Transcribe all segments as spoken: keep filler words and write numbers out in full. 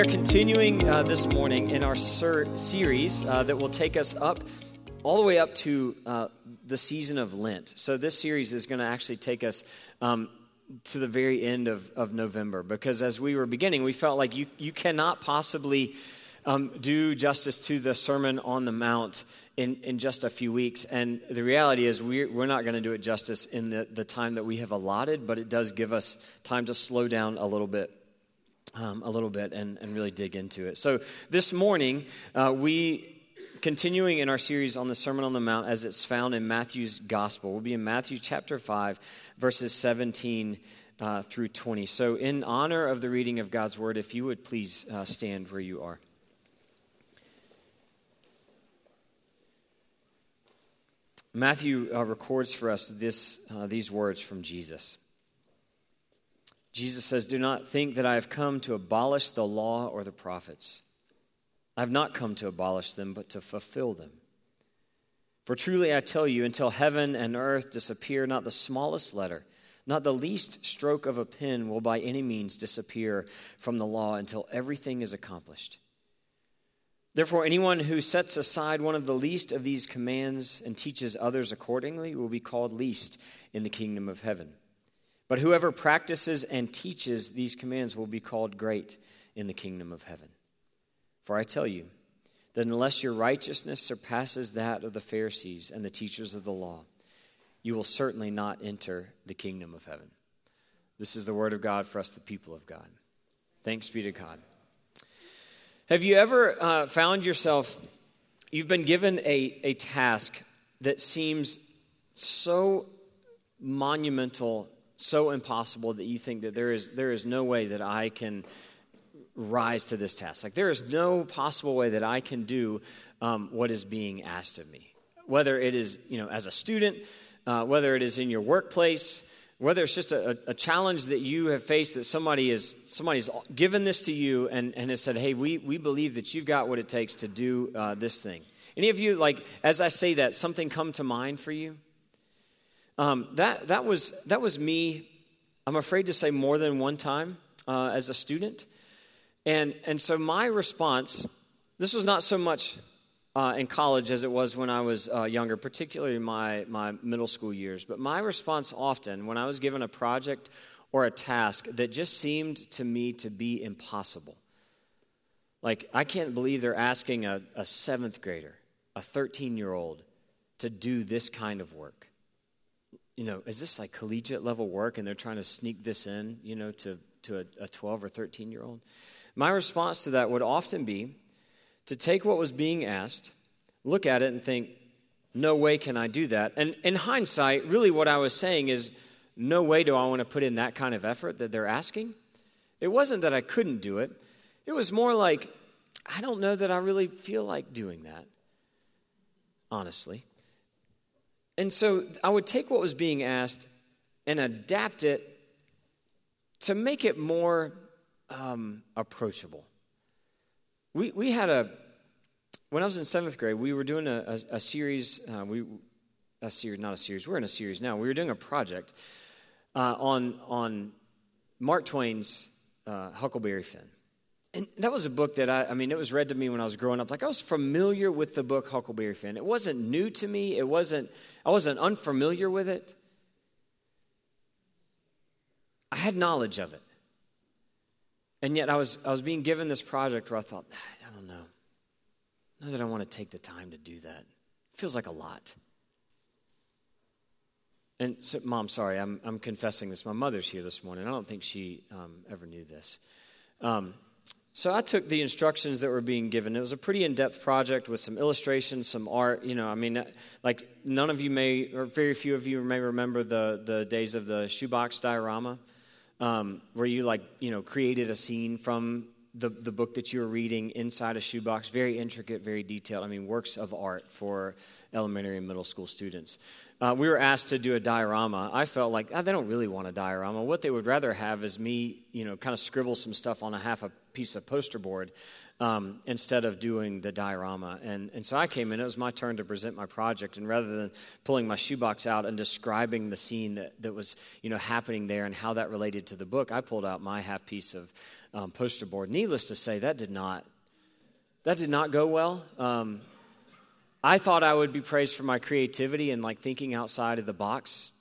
are continuing uh, this morning in our ser- series uh, that will take us up, all the way up to uh, the season of Lent. So this series is going to actually take us um, to the very end of, of November, because as we were beginning, we felt like you, you cannot possibly um, do justice to the Sermon on the Mount in, in just a few weeks. And the reality is we're, we're not going to do it justice in the, the time that we have allotted, but it does give us time to slow down a little bit. Um, a little bit and, and really dig into it. So this morning, uh, we, continuing in our series on the Sermon on the Mount as it's found in Matthew's Gospel, we'll be in Matthew chapter five, verses seventeen uh, through twenty. So in honor of the reading of God's Word, if you would please uh, stand where you are. Matthew uh, records for us this uh, these words from Jesus. Jesus says, "Do not think that I have come to abolish the law or the prophets. I have not come to abolish them, but to fulfill them. For truly I tell you, until heaven and earth disappear, not the smallest letter, not the least stroke of a pen will by any means disappear from the law until everything is accomplished. Therefore, anyone who sets aside one of the least of these commands and teaches others accordingly will be called least in the kingdom of heaven. But whoever practices and teaches these commands will be called great in the kingdom of heaven. For I tell you that unless your righteousness surpasses that of the Pharisees and the teachers of the law, you will certainly not enter the kingdom of heaven." This is the word of God for us, the people of God. Thanks be to God. Have you ever uh, found yourself, you've been given a, a task that seems so monumental, so impossible that you think that there is there is no way that I can rise to this task. Like there is no possible way that I can do um, what is being asked of me. Whether it is, you know, as a student, uh, whether it is in your workplace, whether it's just a, a challenge that you have faced that somebody is somebody's given this to you and, and has said, "Hey, we we believe that you've got what it takes to do uh, this thing." Any of you, like as I say that, something come to mind for you? Um, that that was that was me, I'm afraid to say more than one time uh, as a student. And and so my response, this was not so much uh, in college as it was when I was uh, younger, particularly my, my middle school years. But my response often when I was given a project or a task that just seemed to me to be impossible. Like, I can't believe they're asking a, a seventh grader, a thirteen-year-old, to do this kind of work. You know, is this like collegiate level work and they're trying to sneak this in, you know, to, to a, a twelve or thirteen-year-old? My response to that would often be to take what was being asked, look at it and think, no way can I do that. And in hindsight, really what I was saying is, no way do I want to put in that kind of effort that they're asking. It wasn't that I couldn't do it. It was more like, I don't know that I really feel like doing that, honestly. And so I would take what was being asked and adapt it to make it more um, approachable. We we had a, when I was in seventh grade, we were doing a, a, a series, uh, we a series, not a series, we're in a series now. We were doing a project uh, on, on Mark Twain's uh, Huckleberry Finn. And that was a book that I, I mean, it was read to me when I was growing up. Like I was familiar with the book Huckleberry Finn. It wasn't new to me. It wasn't, I wasn't unfamiliar with it. I had knowledge of it. And yet I was, I was being given this project where I thought, I don't know. I know that I want to take the time to do that. It feels like a lot. And so, Mom, sorry, I'm, I'm confessing this. My mother's here this morning. I don't think she um, ever knew this. Um, So I took the instructions that were being given. It was a pretty in-depth project with some illustrations, some art. You know, I mean, like none of you may, or very few of you may remember the the days of the shoebox diorama, um, where you like, you know, created a scene from the the book that you were reading inside a shoebox. Very intricate, very detailed. I mean, works of art for elementary and middle school students. Uh, we were asked to do a diorama. I felt like oh, they don't really want a diorama. What they would rather have is me, you know, kind of scribble some stuff on a half a piece of poster board um, instead of doing the diorama. And, and so I came in, it was my turn to present my project, and rather than pulling my shoebox out and describing the scene that, that was, you know, happening there and how that related to the book, I pulled out my half piece of um, poster board. Needless to say, that did not, that did not go well. Um, I thought I would be praised for my creativity and like thinking outside of the box.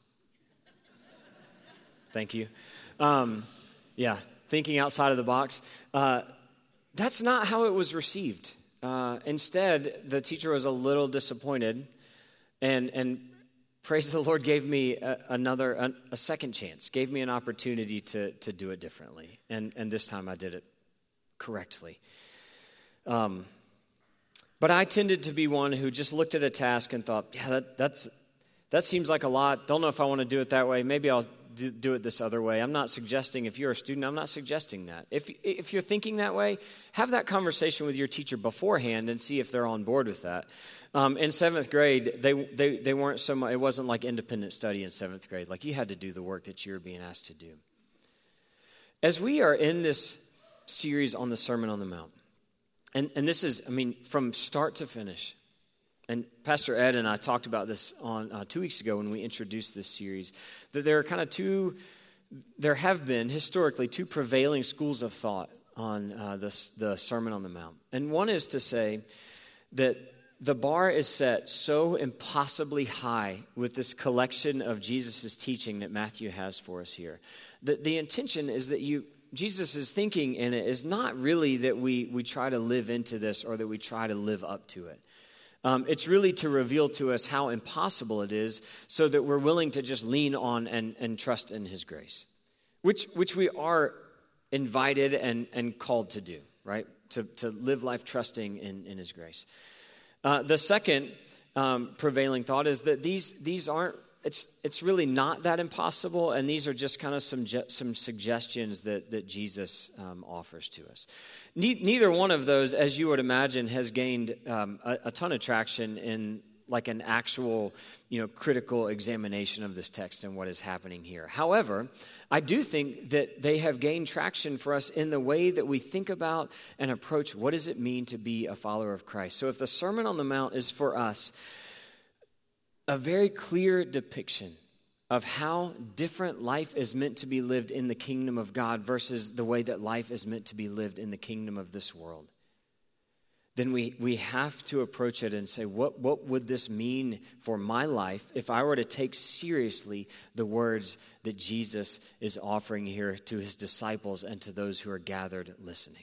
Thank you. Um, yeah, thinking outside of the box. Uh, that's not how it was received. Uh, instead, the teacher was a little disappointed, and and praise the Lord gave me a, another a, a second chance, gave me an opportunity to to do it differently, and and this time I did it correctly. Um, but I tended to be one who just looked at a task and thought, yeah, that that's that seems like a lot. Don't know if I want to do it that way. Maybe I'll do, do it this other way. I'm not suggesting, if you're a student, I'm not suggesting that. If if you're thinking that way, have that conversation with your teacher beforehand and see if they're on board with that. Um, in seventh grade, they, they they weren't so much, it wasn't like independent study in seventh grade. Like you had to do the work that you were being asked to do. As we are in this series on the Sermon on the Mount, and, and this is, I mean, from start to finish, and Pastor Ed and I talked about this on uh, two weeks ago when we introduced this series, that there are kind of two, there have been historically two prevailing schools of thought on uh, this, the Sermon on the Mount. And one is to say that the bar is set so impossibly high with this collection of Jesus' teaching that Matthew has for us here, that the intention is that you, Jesus' thinking in it is not really that we, we try to live into this or that we try to live up to it. Um, it's really to reveal to us how impossible it is so that we're willing to just lean on and, and trust in his grace, which which we are invited and, and called to do, right? To, to live life trusting in, in his grace. Uh, the second um, prevailing thought is that these these aren't, it's it's really not that impossible, and these are just kind of some some suggestions that, that Jesus um, offers to us. Ne- neither one of those, as you would imagine, has gained um, a, a ton of traction in like an actual, you know, critical examination of this text and what is happening here. However, I do think that they have gained traction for us in the way that we think about and approach what does it mean to be a follower of Christ. So if the Sermon on the Mount is for us a very clear depiction of how different life is meant to be lived in the kingdom of God versus the way that life is meant to be lived in the kingdom of this world, then we, we have to approach it and say, what, what would this mean for my life if I were to take seriously the words that Jesus is offering here to his disciples and to those who are gathered listening?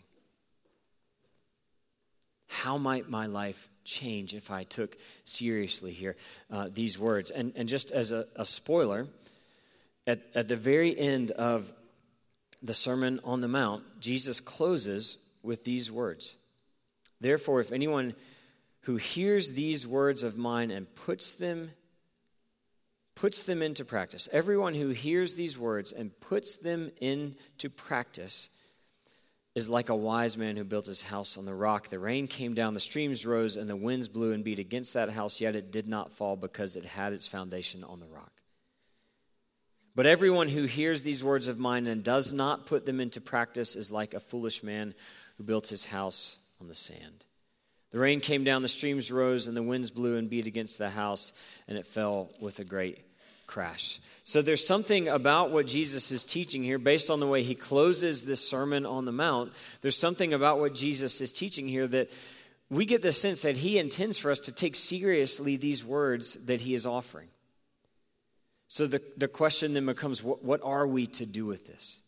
How might my life change if I took seriously here uh, these words? And, and just as a, a spoiler, at, at the very end of the Sermon on the Mount, Jesus closes with these words. Therefore, if anyone who hears these words of mine and puts them, puts them into practice, everyone who hears these words and puts them into practice is like a wise man who built his house on the rock. The rain came down, the streams rose, and the winds blew and beat against that house, yet it did not fall because it had its foundation on the rock. But everyone who hears these words of mine and does not put them into practice is like a foolish man who built his house on the sand. The rain came down, the streams rose, and the winds blew and beat against the house, and it fell with a great crash. So there's something about what Jesus is teaching here based on the way he closes this Sermon on the Mount. There's something about what Jesus is teaching here that we get the sense that he intends for us to take seriously these words that he is offering. So the, the question then becomes, what, what are we to do with this?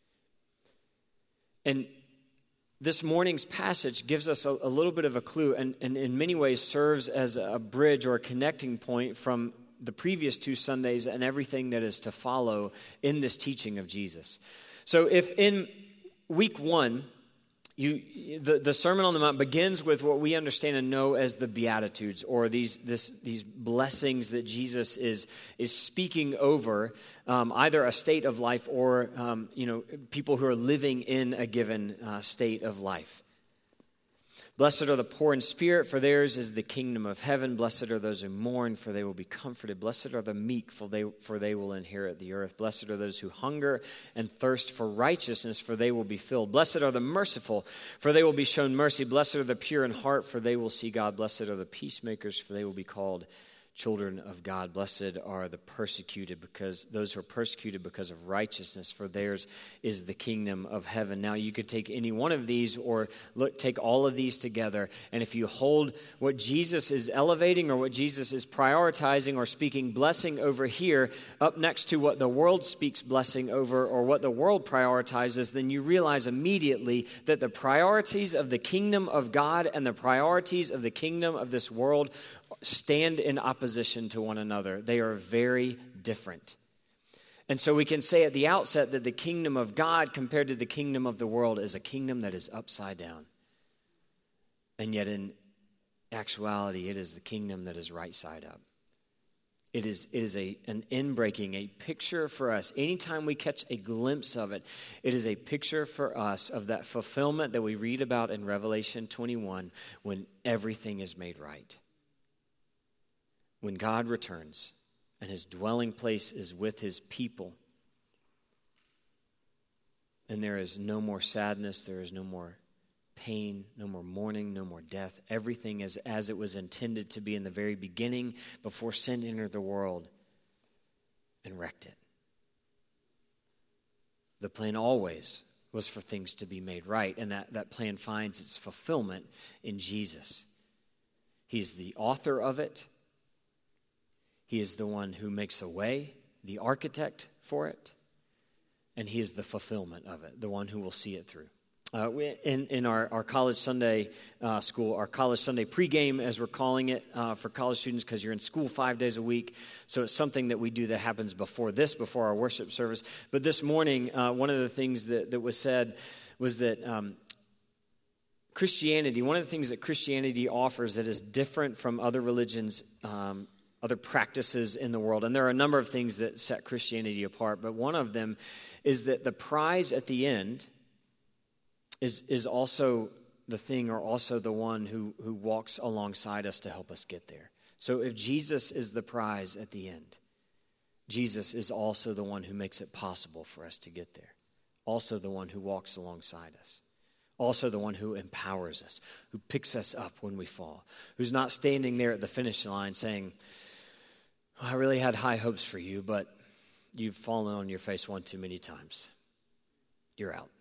And this morning's passage gives us a, a little bit of a clue and, and in many ways serves as a bridge or a connecting point from the previous two Sundays and everything that is to follow in this teaching of Jesus. So if in week one, you the, the Sermon on the Mount begins with what we understand and know as the Beatitudes, or these this, these blessings that Jesus is is speaking over um, either a state of life or um, you know people who are living in a given uh, state of life. Blessed are the poor in spirit, for theirs is the kingdom of heaven. Blessed are those who mourn, for they will be comforted. Blessed are the meek, for they, for they will inherit the earth. Blessed are those who hunger and thirst for righteousness, for they will be filled. Blessed are the merciful, for they will be shown mercy. Blessed are the pure in heart, for they will see God. Blessed are the peacemakers, for they will be called children of God. Blessed are the persecuted, because those who are persecuted because of righteousness, for theirs is the kingdom of heaven. Now you could take any one of these or look, take all of these together, and if you hold what Jesus is elevating or what Jesus is prioritizing or speaking blessing over here up next to what the world speaks blessing over or what the world prioritizes, then you realize immediately that the priorities of the kingdom of God and the priorities of the kingdom of this world stand in opposition to one another. They are very different. And so we can say at the outset that the kingdom of God compared to the kingdom of the world is a kingdom that is upside down. And yet in actuality, it is the kingdom that is right side up. It is, it is a, an inbreaking, a picture for us. Anytime we catch a glimpse of it, it is a picture for us of that fulfillment that we read about in Revelation twenty-one when everything is made right. When God returns and his dwelling place is with his people, and there is no more sadness, there is no more pain, no more mourning, no more death. Everything is as it was intended to be in the very beginning before sin entered the world and wrecked it. The plan always was for things to be made right, and that, that plan finds its fulfillment in Jesus. He's the author of it. He is the one who makes a way, the architect for it, and he is the fulfillment of it, the one who will see it through. Uh, we, in in our, our college Sunday uh, school, our college Sunday pregame, as we're calling it uh, for college students, because you're in school five days a week, so it's something that we do that happens before this, before our worship service. But this morning, uh, one of the things that, that was said was that um, Christianity, one of the things that Christianity offers that is different from other religions, um, other practices in the world. And there are a number of things that set Christianity apart, but one of them is that the prize at the end is, is also the thing or also the one who, who walks alongside us to help us get there. So if Jesus is the prize at the end, Jesus is also the one who makes it possible for us to get there. Also the one who walks alongside us. Also the one who empowers us, who picks us up when we fall, who's not standing there at the finish line saying, I really had high hopes for you, but you've fallen on your face one too many times. You're out.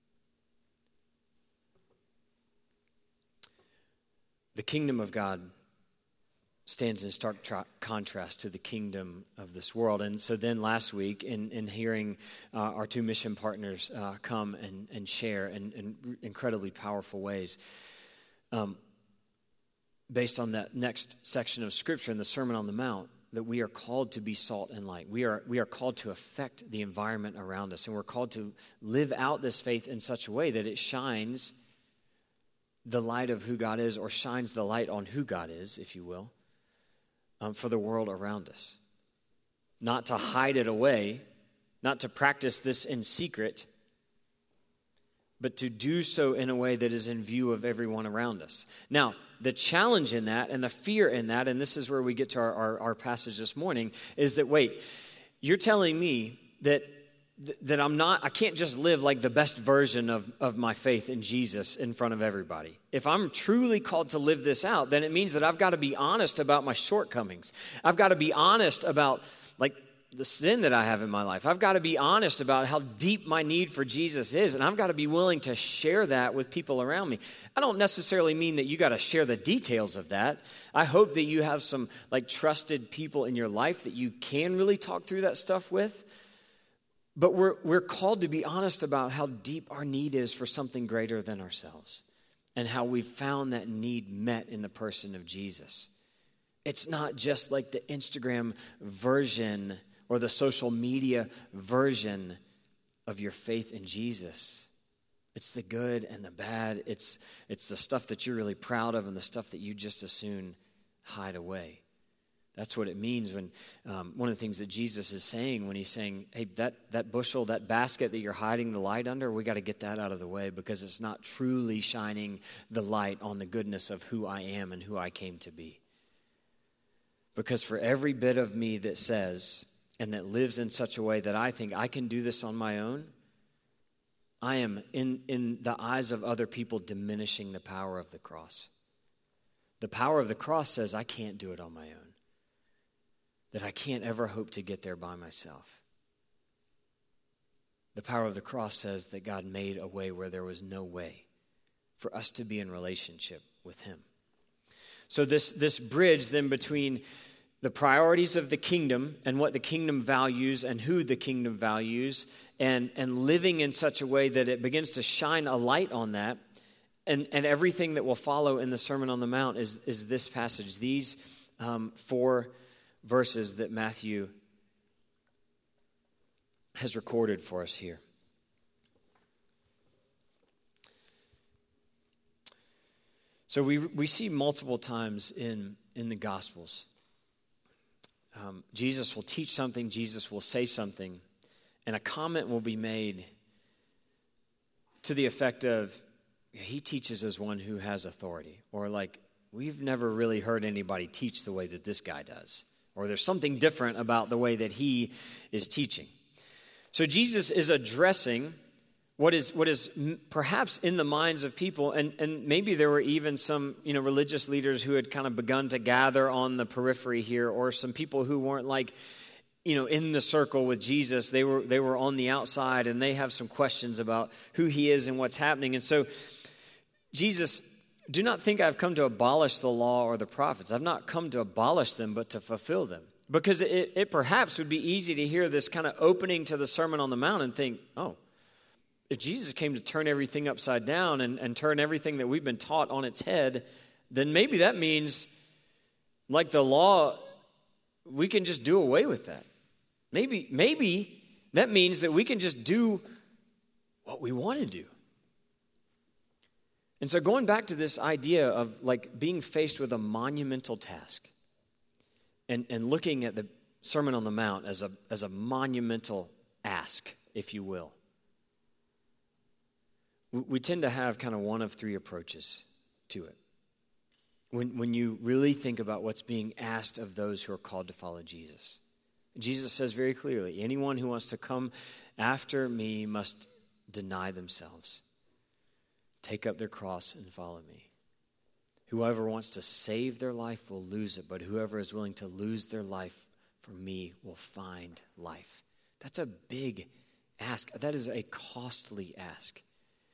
The kingdom of God stands in stark tra- contrast to the kingdom of this world. And so then last week, in, in hearing uh, our two mission partners uh, come and, and share in, in incredibly powerful ways, um, based on that next section of Scripture in the Sermon on the Mount, that we are called to be salt and light. We are we are called to affect the environment around us, and we're called to live out this faith in such a way that it shines the light of who God is, or shines the light on who God is, if you will, um, for the world around us. Not to hide it away, not to practice this in secret, but to do so in a way that is in view of everyone around us. Now, the challenge in that and the fear in that, and this is where we get to our, our, our passage this morning, is that, wait, you're telling me that that I'm not, I can't just live like the best version of, of my faith in Jesus in front of everybody. If I'm truly called to live this out, then it means that I've got to be honest about my shortcomings. I've got to be honest about, like, the sin that I have in my life. I've got to be honest about how deep my need for Jesus is, and I've got to be willing to share that with people around me. I don't necessarily mean that you got to share the details of that. I hope that you have some, like, trusted people in your life that you can really talk through that stuff with. But we're we're called to be honest about how deep our need is for something greater than ourselves, and how we've found that need met in the person of Jesus. It's not just like the Instagram version or the social media version of your faith in Jesus. It's the good and the bad. It's it's the stuff that you're really proud of and the stuff that you just as soon hide away. That's what it means when um, one of the things that Jesus is saying when he's saying, hey, that, that bushel, that basket that you're hiding the light under, we got to get that out of the way because it's not truly shining the light on the goodness of who I am and who I came to be. Because for every bit of me that says and that lives in such a way that I think I can do this on my own, I am, in, in the eyes of other people, diminishing the power of the cross. The power of the cross says I can't do it on my own. That I can't ever hope to get there by myself. The power of the cross says that God made a way where there was no way for us to be in relationship with him. So this, this bridge then between the priorities of the kingdom and what the kingdom values and who the kingdom values and, and living in such a way that it begins to shine a light on that and, and everything that will follow in the Sermon on the Mount is, is this passage, these um, four verses that Matthew has recorded for us here. So we we see multiple times in, in the Gospels, um, Jesus will teach something, Jesus will say something, and a comment will be made to the effect of, he teaches as one who has authority, or like, we've never really heard anybody teach the way that this guy does. Or there's something different about the way that he is teaching. So Jesus is addressing what is what is perhaps in the minds of people, and, and maybe there were even some, you know, religious leaders who had kind of begun to gather on the periphery here, or some people who weren't like, you know, in the circle with Jesus. They were they were on the outside, and they have some questions about who he is and what's happening. And so Jesus, do not think I've come to abolish the law or the prophets. I've not come to abolish them, but to fulfill them. Because it, it perhaps would be easy to hear this kind of opening to the Sermon on the Mount and think, oh, if Jesus came to turn everything upside down and, and turn everything that we've been taught on its head, then maybe that means, like the law, we can just do away with that. Maybe, maybe that means that we can just do what we want to do. And so going back to this idea of like being faced with a monumental task and, and looking at the Sermon on the Mount as a, as a monumental ask, if you will, we, we tend to have kind of one of three approaches to it. When, when you really think about what's being asked of those who are called to follow Jesus. Jesus says very clearly, anyone who wants to come after me must deny themselves. Take up their cross and follow me. Whoever wants to save their life will lose it, but whoever is willing to lose their life for me will find life. That's a big ask. That is a costly ask.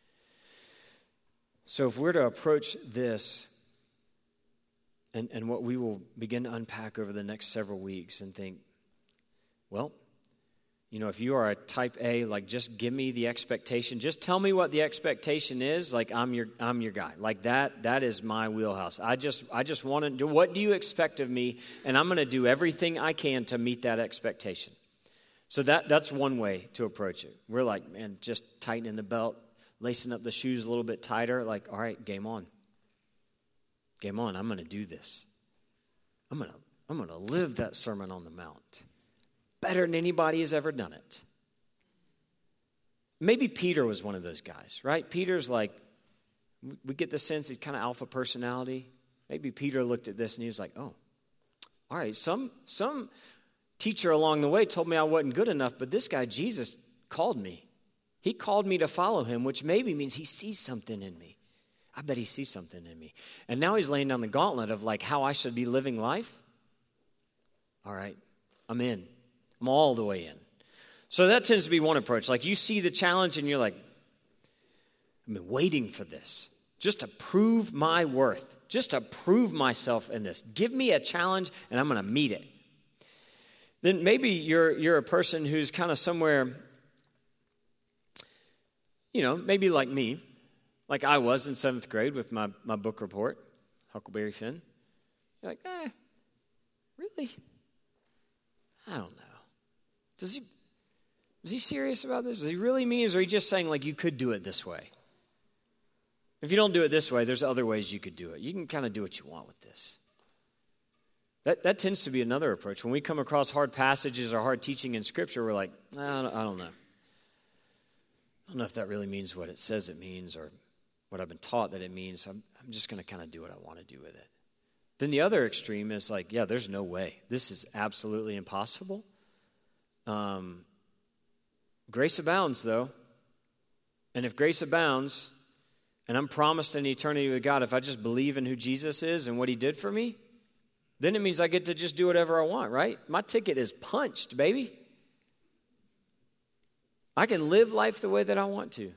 So if we're to approach this, and, and what we will begin to unpack over the next several weeks and think, well, you know, if you are a type A, like just give me the expectation. Just tell me what the expectation is. Like I'm your I'm your guy. Like that that is my wheelhouse. I just I just want to do, what do you expect of me? And I'm going to do everything I can to meet that expectation. So that that's one way to approach it. We're like, man, just tightening the belt, lacing up the shoes a little bit tighter. Like, all right, game on. Game on. I'm going to do this. I'm going to I'm going to live that Sermon on the Mount. Better than anybody has ever done it. Maybe Peter was one of those guys, right? Peter's like, we get the sense he's kind of alpha personality. Maybe Peter looked at this and he was like, oh, all right, some, some teacher along the way told me I wasn't good enough, but this guy, Jesus, called me. He called me to follow him, which maybe means he sees something in me. I bet he sees something in me. And now he's laying down the gauntlet of like how I should be living life. All right, I'm in. I'm all the way in. So that tends to be one approach. Like you see the challenge and you're like, I've been waiting for this. Just to prove my worth. Just to prove myself in this. Give me a challenge and I'm going to meet it. Then maybe you're you're a person who's kind of somewhere, you know, maybe like me. Like I was in seventh grade with my, my book report, Huckleberry Finn. You're like, eh, really? I don't know. Does he, is he serious about this? Does he really mean, or is he just saying, like, you could do it this way? If you don't do it this way, there's other ways you could do it. You can kind of do what you want with this. That, that tends to be another approach. When we come across hard passages or hard teaching in Scripture, we're like, I don't, I don't know. I don't know if that really means what it says it means or what I've been taught that it means. So I'm, I'm just going to kind of do what I want to do with it. Then the other extreme is like, yeah, there's no way. This is absolutely impossible. Um, grace abounds, though. And if grace abounds, and I'm promised an eternity with God, if I just believe in who Jesus is and what he did for me, then it means I get to just do whatever I want, right? My ticket is punched, baby. I can live life the way that I want to.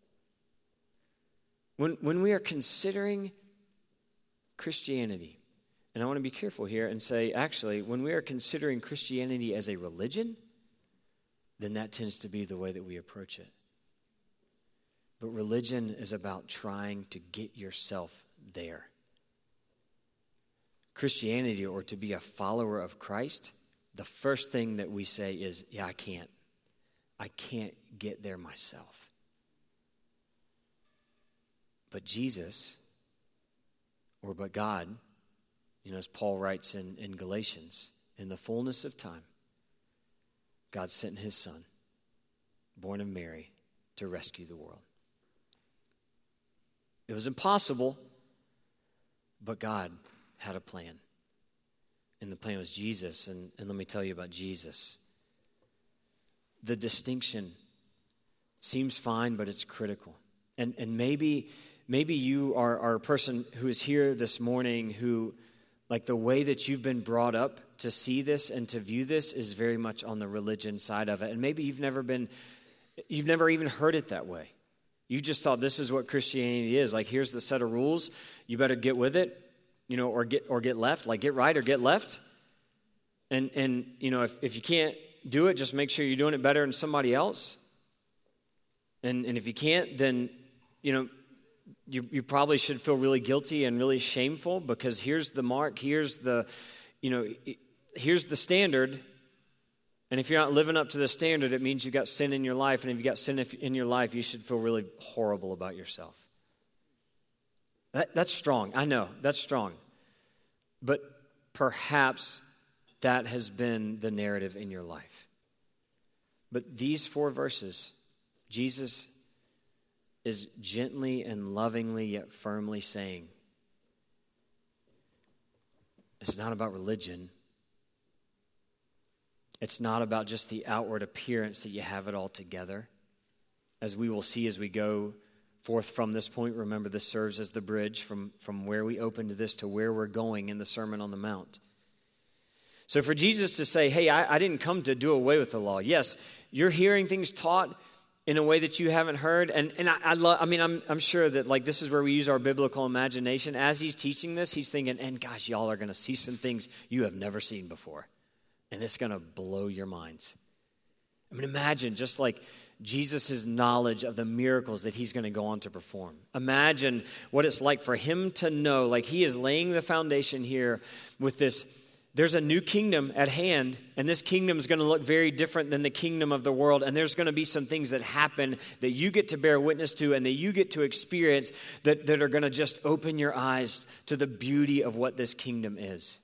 When, when we are considering Christianity, and I want to be careful here and say, actually, when we are considering Christianity as a religion, then that tends to be the way that we approach it. But religion is about trying to get yourself there. Christianity, or to be a follower of Christ, the first thing that we say is, yeah, I can't. I can't get there myself. But Jesus, or but God, you know, as Paul writes in, in Galatians, in the fullness of time, God sent his Son, born of Mary, to rescue the world. It was impossible, but God had a plan. And the plan was Jesus. And, and let me tell you about Jesus. The distinction seems fine, but it's critical. And and maybe maybe you are, are a person who is here this morning who, like the way that you've been brought up to see this and to view this is very much on the religion side of it. And maybe you've never been, you've never even heard it that way. You just thought this is what Christianity is. Like, here's the set of rules. You better get with it. You know, or get or get left, like get right or get left. And, and you know, if, if you can't do it, just make sure you're doing it better than somebody else. And and if you can't, then, you know, you, you probably should feel really guilty and really shameful because here's the mark, here's the, you know, here's the standard. And if you're not living up to the standard, it means you've got sin in your life. And if you've got sin in your life, you should feel really horrible about yourself. That, that's strong. I know, that's strong. But perhaps that has been the narrative in your life. But these four verses, Jesus is gently and lovingly yet firmly saying, it's not about religion. It's not about just the outward appearance that you have it all together. As we will see as we go forth from this point, remember this serves as the bridge from, from where we opened this to where we're going in the Sermon on the Mount. So for Jesus to say, hey, I, I didn't come to do away with the law. Yes, you're hearing things taught in a way that you haven't heard. And and I, I love, I mean, I'm I'm sure that like this is where we use our biblical imagination. As he's teaching this, he's thinking, and gosh, y'all are going to see some things you have never seen before. And it's going to blow your minds. I mean, imagine just like Jesus' knowledge of the miracles that he's going to go on to perform. Imagine what it's like for him to know, like he is laying the foundation here with this. There's a new kingdom at hand, and this kingdom is going to look very different than the kingdom of the world. And there's going to be some things that happen that you get to bear witness to and that you get to experience that, that are going to just open your eyes to the beauty of what this kingdom is.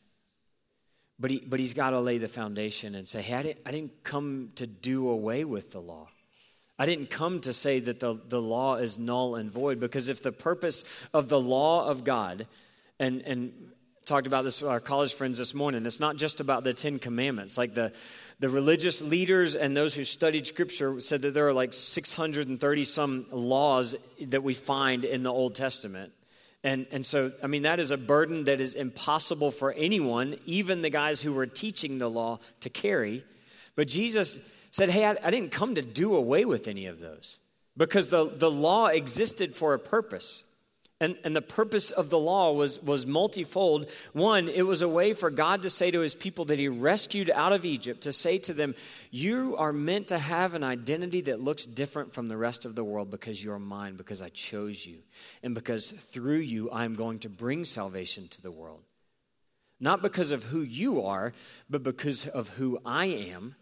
But he, but he's got to lay the foundation and say, hey, I didn't, I didn't come to do away with the law. I didn't come to say that the, the law is null and void, because if the purpose of the law of God, and and talked about this with our college friends this morning, it's not just about the Ten Commandments. Like the, the religious leaders and those who studied Scripture said that there are like six hundred thirty some laws that we find in the Old Testament. And and so, I mean, that is a burden that is impossible for anyone, even the guys who were teaching the law, to carry. But Jesus said, hey, I, I didn't come to do away with any of those, because the, the law existed for a purpose. And, and the purpose of the law was, was multifold. One, it was a way for God to say to his people that he rescued out of Egypt, to say to them, you are meant to have an identity that looks different from the rest of the world because you're mine, because I chose you. And because through you, I'm going to bring salvation to the world. Not because of who you are, but because of who I am,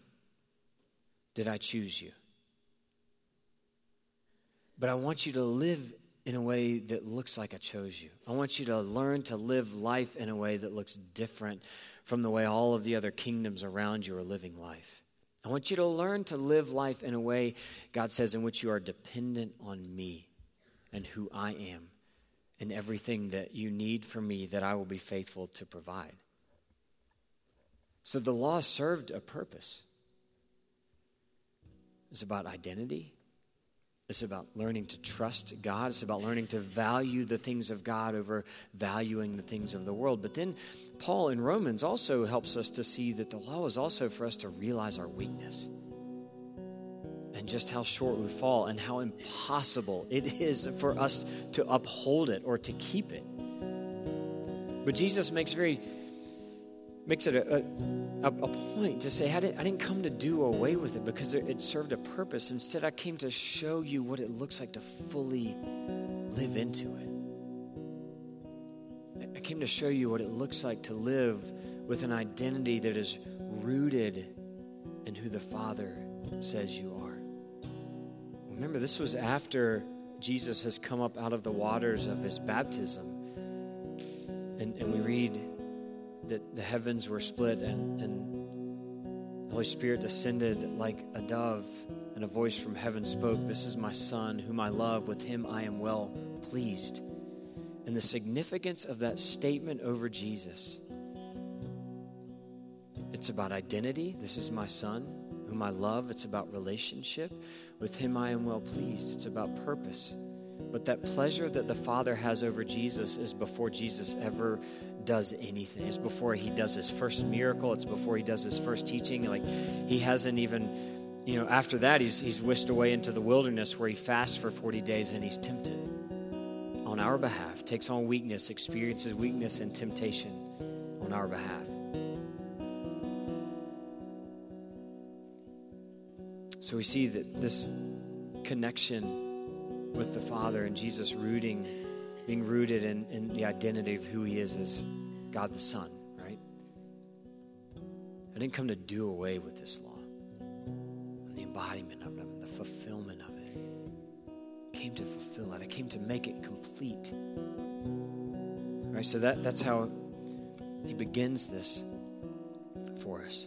did I choose you. But I want you to live in a way that looks like I chose you. I want you to learn to live life in a way that looks different from the way all of the other kingdoms around you are living life. I want you to learn to live life in a way, God says, in which you are dependent on me and who I am and everything that you need from me that I will be faithful to provide. So the law served a purpose. It's about identity. It's about learning to trust God. It's about learning to value the things of God over valuing the things of the world. But then Paul in Romans also helps us to see that the law is also for us to realize our weakness and just how short we fall and how impossible it is for us to uphold it or to keep it. But Jesus makes very makes it a, a, a point to say, I didn't, I didn't come to do away with it because it, it served a purpose. Instead, I came to show you what it looks like to fully live into it. I came to show you what it looks like to live with an identity that is rooted in who the Father says you are. Remember, this was after Jesus has come up out of the waters of his baptism. And, and we read that the heavens were split and, and the Holy Spirit descended like a dove, and a voice from heaven spoke, "This is my Son, whom I love. With him I am well pleased." And the significance of that statement over Jesus, it's about identity. This is my Son, whom I love. It's about relationship. With him I am well pleased. It's about purpose. But that pleasure that the Father has over Jesus is before Jesus ever does anything. It's before he does his first miracle. It's before he does his first teaching. Like, he hasn't even, you know, after that, he's he's whisked away into the wilderness where he fasts for forty days and he's tempted on our behalf, takes on weakness, experiences weakness and temptation on our behalf. So we see that this connection with the Father and Jesus rooting, being rooted in, in the identity of who he is as God the Son, right? I didn't come to do away with this law and the embodiment of it and the fulfillment of it. I came to fulfill it. I came to make it complete. All right, so that, that's how he begins this for us.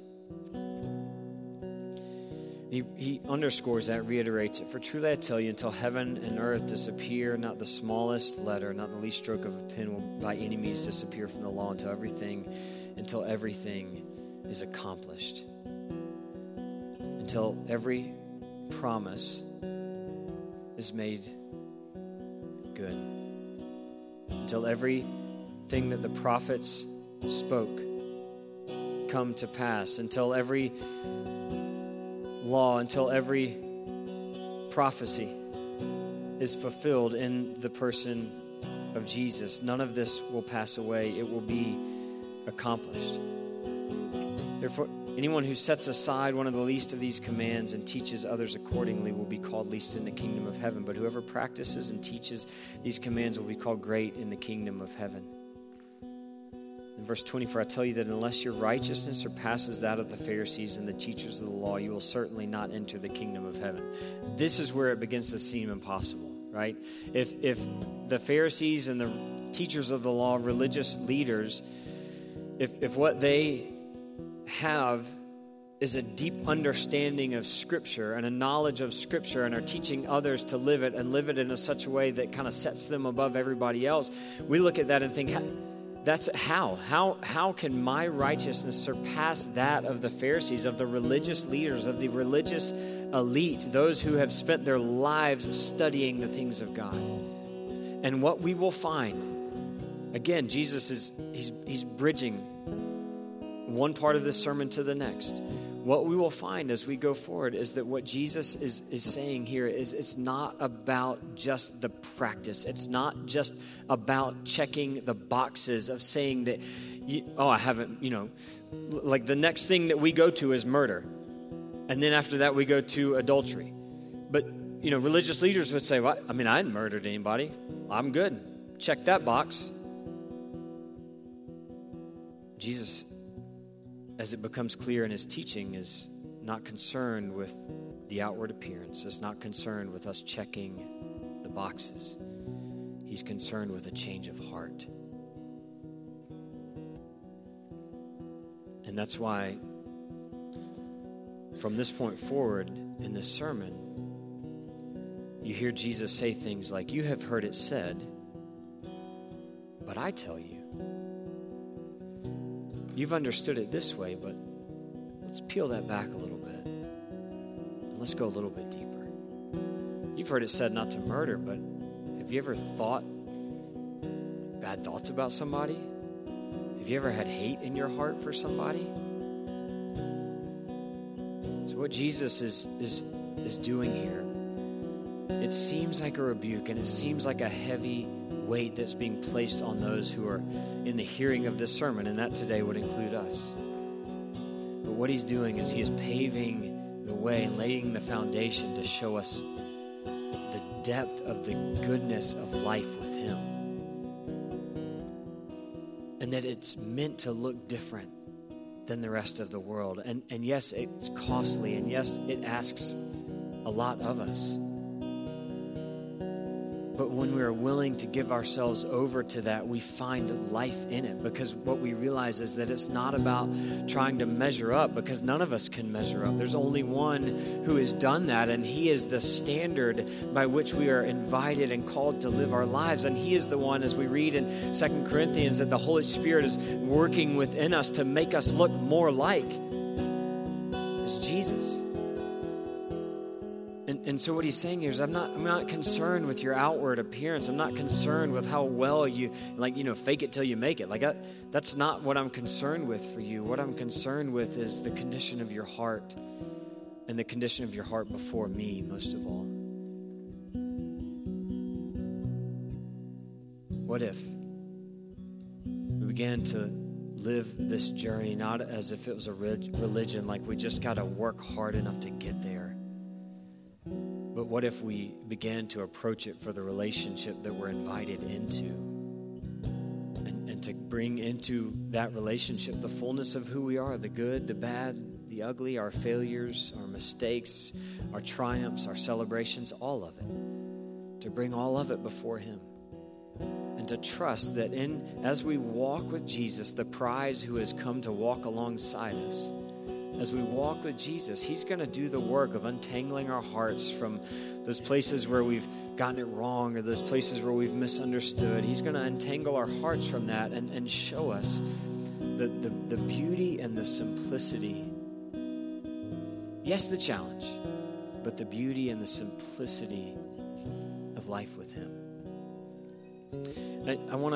He, he underscores that, reiterates it. "For truly I tell you, until heaven and earth disappear, not the smallest letter, not the least stroke of a pen will by any means disappear from the law until everything, until everything is accomplished." Until every promise is made good. Until everything that the prophets spoke come to pass. Until every law, until every prophecy is fulfilled in the person of Jesus. None of this will pass away. It will be accomplished. Therefore, anyone who sets aside one of the least of these commands and teaches others accordingly will be called least in the kingdom of heaven. But whoever practices and teaches these commands will be called great in the kingdom of heaven. In verse twenty-four, I tell you that unless your righteousness surpasses that of the Pharisees and the teachers of the law, you will certainly not enter the kingdom of heaven. This is where it begins to seem impossible, right? If if the Pharisees and the teachers of the law, religious leaders, if if what they have is a deep understanding of Scripture and a knowledge of Scripture and are teaching others to live it and live it in a such a way that kind of sets them above everybody else, we look at that and think, that's how? How how can my righteousness surpass that of the Pharisees, of the religious leaders, of the religious elite, those who have spent their lives studying the things of God? And what we will find, again, Jesus is he's he's bridging one part of this sermon to the next. What we will find as we go forward is that what Jesus is, is saying here is it's not about just the practice. It's not just about checking the boxes of saying that, you, oh, I haven't, you know, like the next thing that we go to is murder. And then after that, we go to adultery. But, you know, religious leaders would say, well, I mean, I hadn't murdered anybody. I'm good. Check that box. Jesus, as it becomes clear in his teaching, is not concerned with the outward appearance, is not concerned with us checking the boxes. He's concerned with a change of heart. And that's why from this point forward in this sermon, you hear Jesus say things like, you have heard it said, but I tell you. You've understood it this way, but let's peel that back a little bit. And let's go a little bit deeper. You've heard it said not to murder, but have you ever thought bad thoughts about somebody? Have you ever had hate in your heart for somebody? So what Jesus is, is, is doing here, it seems like a rebuke, and it seems like a heavy weight that's being placed on those who are in the hearing of this sermon, and that today would include us. But what he's doing is he is paving the way and laying the foundation to show us the depth of the goodness of life with him. And that it's meant to look different than the rest of the world. And, and yes, it's costly, and yes, it asks a lot of us. But when we are willing to give ourselves over to that, we find life in it, because what we realize is that it's not about trying to measure up, because none of us can measure up. There's only one who has done that, and he is the standard by which we are invited and called to live our lives. And he is the one, as we read in Second Corinthians, that the Holy Spirit is working within us to make us look more like. It's Jesus. And, and so what he's saying here is I'm not I'm not concerned with your outward appearance. I'm not concerned with how well you, like, you know, fake it till you make it. Like that, that's not what I'm concerned with for you. What I'm concerned with is the condition of your heart, and the condition of your heart before me, most of all. What if we began to live this journey not as if it was a religion, like we just got to work hard enough to get there? But what if we began to approach it for the relationship that we're invited into, and, and to bring into that relationship the fullness of who we are, the good, the bad, the ugly, our failures, our mistakes, our triumphs, our celebrations, all of it, to bring all of it before him, and to trust that in as we walk with Jesus, the prize who has come to walk alongside us, as we walk with Jesus, he's going to do the work of untangling our hearts from those places where we've gotten it wrong, or those places where we've misunderstood. He's going to untangle our hearts from that and, and show us the, the, the beauty and the simplicity. Yes, the challenge, but the beauty and the simplicity of life with him. I, I want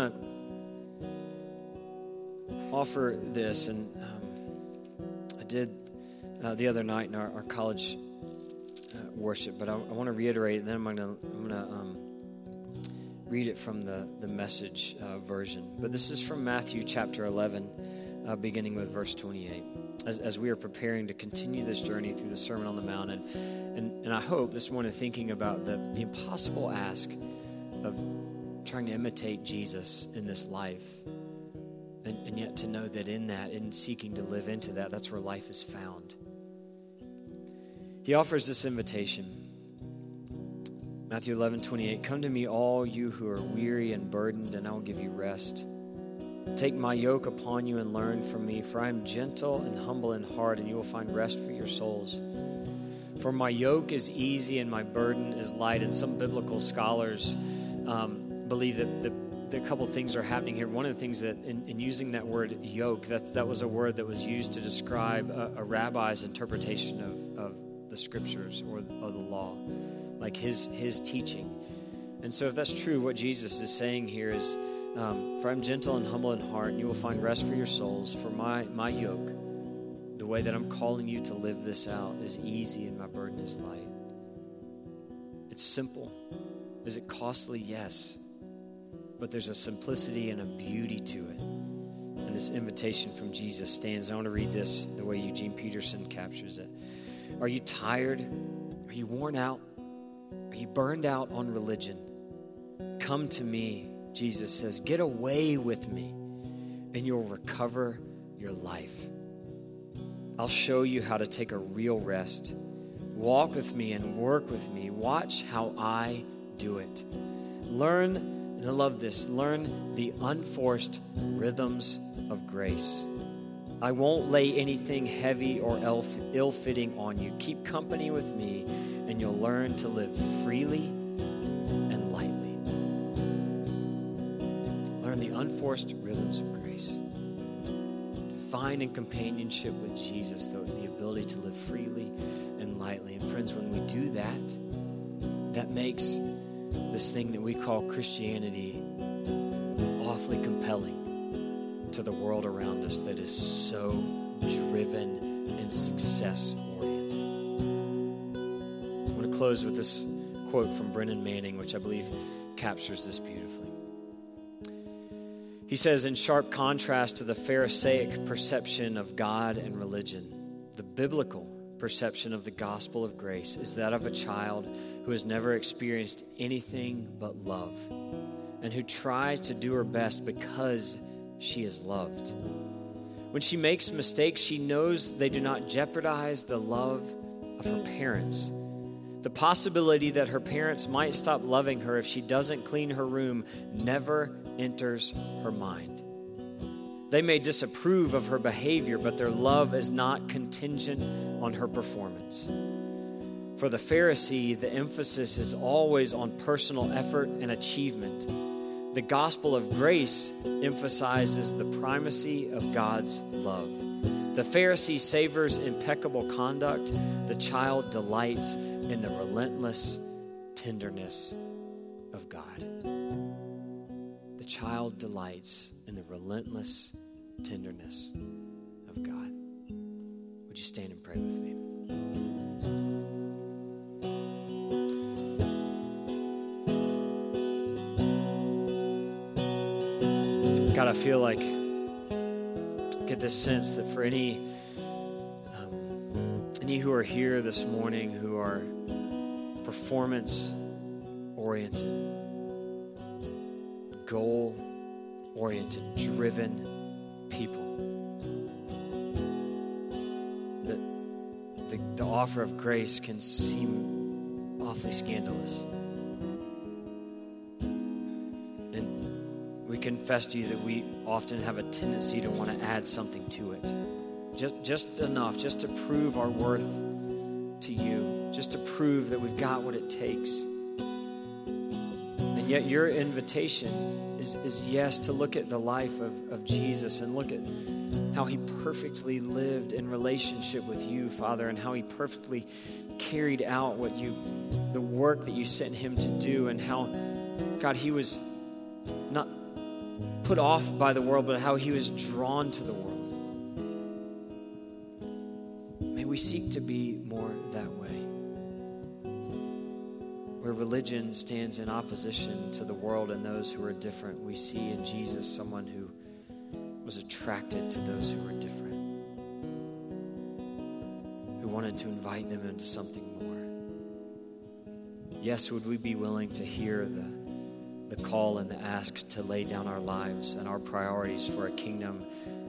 to offer this, and um, did uh, the other night in our, our college uh, worship, but I, I want to reiterate, and then I'm going to I'm going to um, read it from the the Message uh, version. But this is from Matthew chapter eleven, uh, beginning with verse twenty-eight. As, as we are preparing to continue this journey through the Sermon on the Mount, and and, and I hope this morning thinking about the the impossible ask of trying to imitate Jesus in this life. And, and yet to know that in that, in seeking to live into that, that's where life is found. He offers this invitation. Matthew eleven twenty-eight, come to me, all you who are weary and burdened, and I will give you rest. Take my yoke upon you and learn from me, for I am gentle and humble in heart, and you will find rest for your souls. For my yoke is easy and my burden is light. And some biblical scholars um, believe that the A couple things are happening here. One of the things that in, in using that word yoke, that's, that was a word that was used to describe a, a rabbi's interpretation of, of the scriptures or of the law, like his his teaching. And so if that's true, what Jesus is saying here is, um, for I'm gentle and humble in heart, and you will find rest for your souls. For my, my yoke, the way that I'm calling you to live this out, is easy and my burden is light. It's simple. Is it costly? Yes. But there's a simplicity and a beauty to it. And this invitation from Jesus stands. I want to read this the way Eugene Peterson captures it. Are you tired? Are you worn out? Are you burned out on religion? Come to me, Jesus says. Get away with me, and you'll recover your life. I'll show you how to take a real rest. Walk with me and work with me. Watch how I do it. Learn, and I love this, learn the unforced rhythms of grace. I won't lay anything heavy or ill-fitting on you. Keep company with me, and you'll learn to live freely and lightly. Learn the unforced rhythms of grace. Find in companionship with Jesus the, the ability to live freely and lightly. And friends, when we do that, that makes this thing that we call Christianity awfully compelling to the world around us that is so driven and success-oriented. I want to close with this quote from Brennan Manning, which I believe captures this beautifully. He says, in sharp contrast to the Pharisaic perception of God and religion, the biblical perception of the gospel of grace is that of a child who has never experienced anything but love and who tries to do her best because she is loved. When she makes mistakes, she knows they do not jeopardize the love of her parents. The possibility that her parents might stop loving her if she doesn't clean her room never enters her mind. They may disapprove of her behavior, but their love is not contingent on her performance. For the Pharisee, the emphasis is always on personal effort and achievement. The gospel of grace emphasizes the primacy of God's love. The Pharisee savors impeccable conduct. The child delights in the relentless tenderness of God. The child delights in the relentless tenderness of God. Would you stand and pray with me? God, I feel like, get this sense that for any, um, any who are here this morning who are performance-oriented, goal-oriented, driven people, that the, the offer of grace can seem awfully scandalous. We confess to you that we often have a tendency to want to add something to it. Just, just enough, just to prove our worth to you, just to prove that we've got what it takes. And yet your invitation is, is yes, to look at the life of, of Jesus and look at how he perfectly lived in relationship with you, Father, and how he perfectly carried out what you, the work that you sent him to do, and how, God, he was not put off by the world, but how he was drawn to the world. May we seek to be more that way. Where religion stands in opposition to the world and those who are different, we see in Jesus someone who was attracted to those who were different, who wanted to invite them into something more. Yes, would we be willing to hear the the call and the ask to lay down our lives and our priorities for a kingdom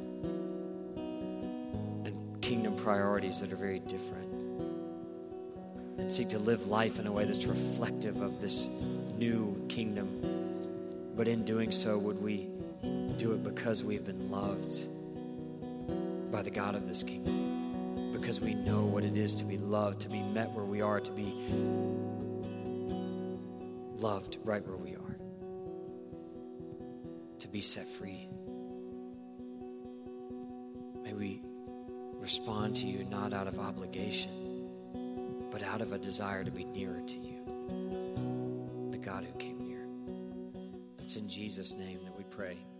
and kingdom priorities that are very different, and seek to live life in a way that's reflective of this new kingdom. But in doing so, would we do it because we've been loved by the God of this kingdom, because we know what it is to be loved, to be met where we are, to be loved right where we are, to be set free. May we respond to you not out of obligation, but out of a desire to be nearer to you, the God who came near. It's in Jesus' name that we pray.